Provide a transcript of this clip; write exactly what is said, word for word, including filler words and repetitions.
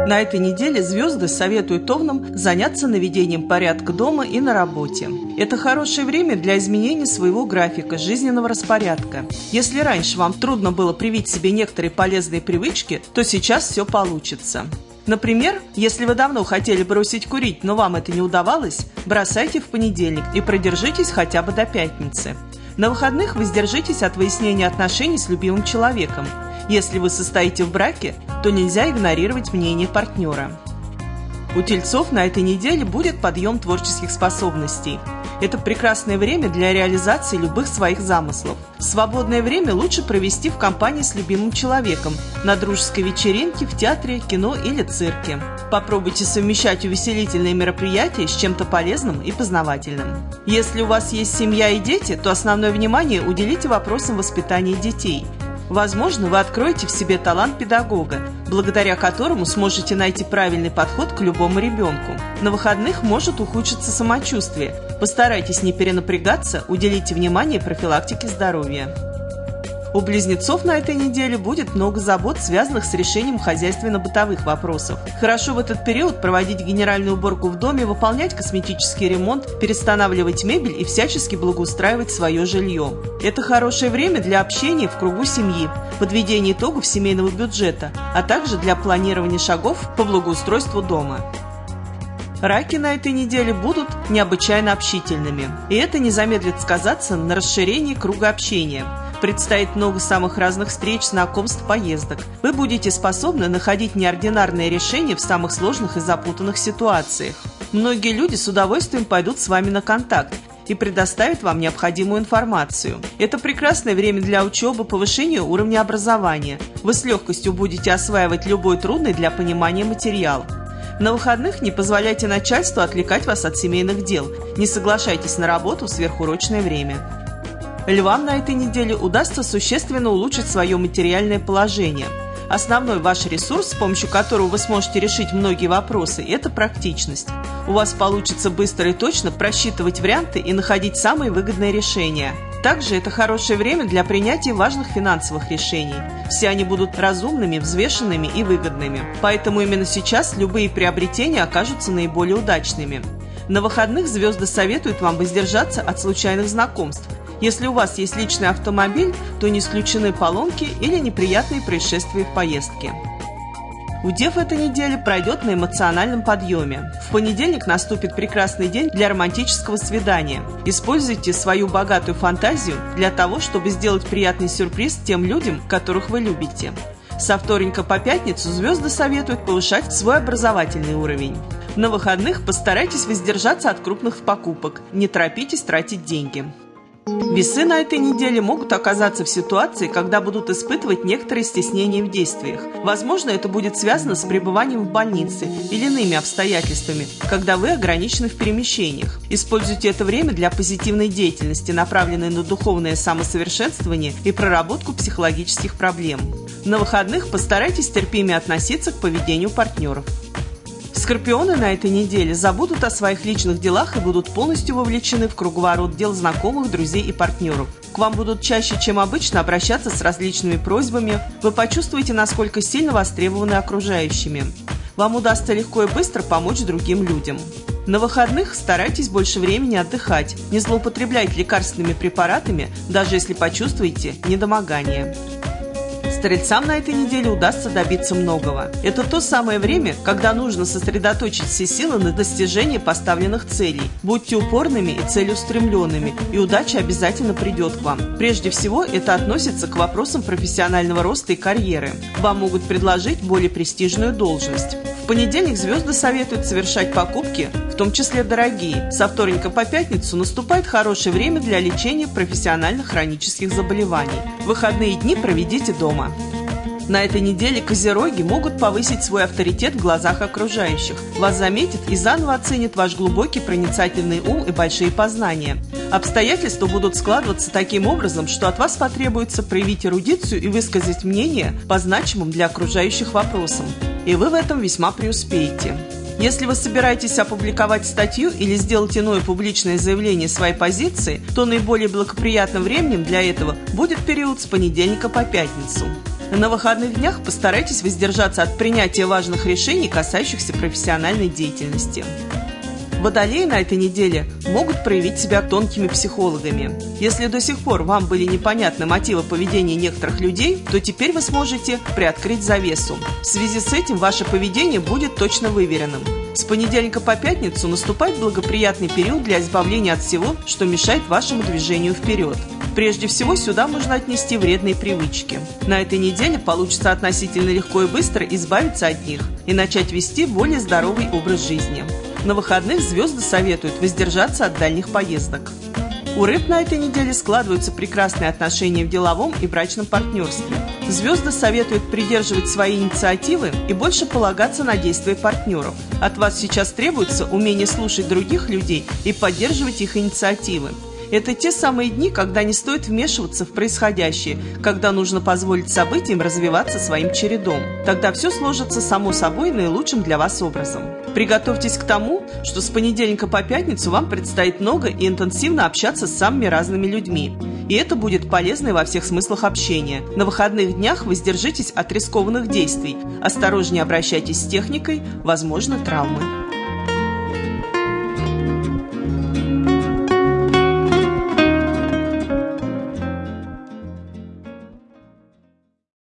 На этой неделе звезды советуют овнам заняться наведением порядка дома и на работе. Это хорошее время для изменения своего графика, жизненного распорядка. Если раньше вам трудно было привить себе некоторые полезные привычки, то сейчас все получится. Например, если вы давно хотели бросить курить, но вам это не удавалось, бросайте в понедельник и продержитесь хотя бы до пятницы. На выходных воздержитесь от выяснения отношений с любимым человеком. Если вы состоите в браке, то нельзя игнорировать мнение партнера. У тельцов на этой неделе будет подъем творческих способностей. Это прекрасное время для реализации любых своих замыслов. Свободное время лучше провести в компании с любимым человеком, на дружеской вечеринке, в театре, кино или цирке. Попробуйте совмещать увеселительные мероприятия с чем-то полезным и познавательным. Если у вас есть семья и дети, то основное внимание уделите вопросам воспитания детей. Возможно, вы откроете в себе талант педагога, благодаря которому сможете найти правильный подход к любому ребенку. На выходных может ухудшиться самочувствие. Постарайтесь не перенапрягаться, уделите внимание профилактике здоровья. У близнецов на этой неделе будет много забот, связанных с решением хозяйственно-бытовых вопросов. Хорошо в этот период проводить генеральную уборку в доме, выполнять косметический ремонт, перестанавливать мебель и всячески благоустраивать свое жилье. Это хорошее время для общения в кругу семьи, подведения итогов семейного бюджета, а также для планирования шагов по благоустройству дома. Раки на этой неделе будут необычайно общительными, и это не замедлит сказаться на расширении круга общения. Предстоит много самых разных встреч, знакомств, поездок. Вы будете способны находить неординарные решения в самых сложных и запутанных ситуациях. Многие люди с удовольствием пойдут с вами на контакт и предоставят вам необходимую информацию. Это прекрасное время для учебы, повышения уровня образования. Вы с легкостью будете осваивать любой трудный для понимания материал. На выходных не позволяйте начальству отвлекать вас от семейных дел. Не соглашайтесь на работу в сверхурочное время. Львам на этой неделе удастся существенно улучшить свое материальное положение. Основной ваш ресурс, с помощью которого вы сможете решить многие вопросы, это практичность. У вас получится быстро и точно просчитывать варианты и находить самые выгодные решения. Также это хорошее время для принятия важных финансовых решений. Все они будут разумными, взвешенными и выгодными. Поэтому именно сейчас любые приобретения окажутся наиболее удачными. На выходных звезды советуют вам воздержаться от случайных знакомств. Если у вас есть личный автомобиль, то не исключены поломки или неприятные происшествия в поездке. У Дев эта неделя пройдет на эмоциональном подъеме. В понедельник наступит прекрасный день для романтического свидания. Используйте свою богатую фантазию для того, чтобы сделать приятный сюрприз тем людям, которых вы любите. Со вторника по пятницу звезды советуют повышать свой образовательный уровень. На выходных постарайтесь воздержаться от крупных покупок, не торопитесь тратить деньги. Весы на этой неделе могут оказаться в ситуации, когда будут испытывать некоторые стеснения в действиях. Возможно, это будет связано с пребыванием в больнице или иными обстоятельствами, когда вы ограничены в перемещениях. Используйте это время для позитивной деятельности, направленной на духовное самосовершенствование и проработку психологических проблем. На выходных постарайтесь терпимее относиться к поведению партнеров. Скорпионы на этой неделе забудут о своих личных делах и будут полностью вовлечены в круговорот дел знакомых, друзей и партнеров. К вам будут чаще, чем обычно, обращаться с различными просьбами. Вы почувствуете, насколько сильно востребованы окружающими. Вам удастся легко и быстро помочь другим людям. На выходных старайтесь больше времени отдыхать. Не злоупотребляйте лекарственными препаратами, даже если почувствуете недомогание. Стрельцам на этой неделе удастся добиться многого. Это то самое время, когда нужно сосредоточить все силы на достижении поставленных целей. Будьте упорными и целеустремленными, и удача обязательно придет к вам. Прежде всего, это относится к вопросам профессионального роста и карьеры. Вам могут предложить более престижную должность. В понедельник звезды советуют совершать покупки, в том числе дорогие. Со вторника по пятницу наступает хорошее время для лечения профессиональных хронических заболеваний. Выходные дни проведите дома. На этой неделе козероги могут повысить свой авторитет в глазах окружающих. Вас заметят и заново оценят ваш глубокий проницательный ум и большие познания. Обстоятельства будут складываться таким образом, что от вас потребуется проявить эрудицию и высказать мнение по значимым для окружающих вопросам. И вы в этом весьма преуспеете. Если вы собираетесь опубликовать статью или сделать иное публичное заявление своей позиции, то наиболее благоприятным временем для этого будет период с понедельника по пятницу. На выходных днях постарайтесь воздержаться от принятия важных решений, касающихся профессиональной деятельности. Водолеи на этой неделе могут проявить себя тонкими психологами. Если до сих пор вам были непонятны мотивы поведения некоторых людей, то теперь вы сможете приоткрыть завесу. В связи с этим ваше поведение будет точно выверенным. С понедельника по пятницу наступает благоприятный период для избавления от всего, что мешает вашему движению вперед. Прежде всего, сюда можно отнести вредные привычки. На этой неделе получится относительно легко и быстро избавиться от них и начать вести более здоровый образ жизни. На выходных звезды советуют воздержаться от дальних поездок. У рыб на этой неделе складываются прекрасные отношения в деловом и брачном партнерстве. Звезды советуют придерживать свои инициативы и больше полагаться на действия партнеров. От вас сейчас требуется умение слушать других людей и поддерживать их инициативы. Это те самые дни, когда не стоит вмешиваться в происходящее, когда нужно позволить событиям развиваться своим чередом. Тогда все сложится само собой наилучшим для вас образом. Приготовьтесь к тому, что с понедельника по пятницу вам предстоит много и интенсивно общаться с самыми разными людьми. И это будет полезно во всех смыслах общения. На выходных днях воздержитесь от рискованных действий, осторожнее обращайтесь с техникой, возможно, травмы.